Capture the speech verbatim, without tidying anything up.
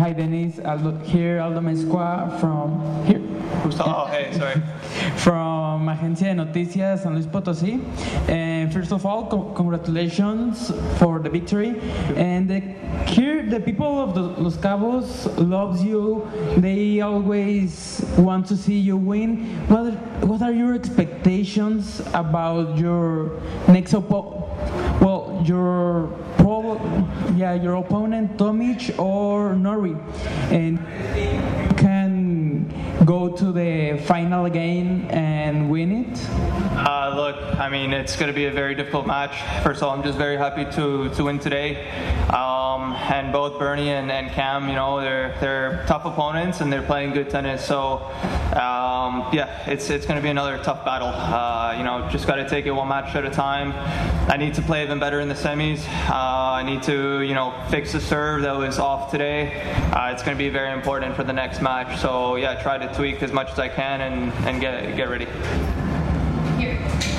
Hi, Denise. Aldo, here, Aldo Mezcua from here. Who's talking? Oh, hey, sorry. From Agencia de Noticias San Luis Potosí. And first of all, co- congratulations for the victory. And the, here, the people of the, Los Cabos loves you. They always want to see you win. What What are your expectations about your next opponent? Well, your pro, yeah, your opponent Tomic or Norrie, and can go to the final game and win it. Uh, look, I mean, it's going to be a very difficult match. First of all, I'm just very happy to, to win today. Um, and both Bernie and, and Cam, you know, they're they're tough opponents and they're playing good tennis. So, um, yeah, it's it's going to be another tough battle. Uh, you know, just got to take it one match at a time. I need to play even better in the semis. Uh, I need to, you know, fix the serve that was off today. Uh, it's going to be very important for the next match. So, yeah, try to tweak as much as I can and, and get get ready. Here.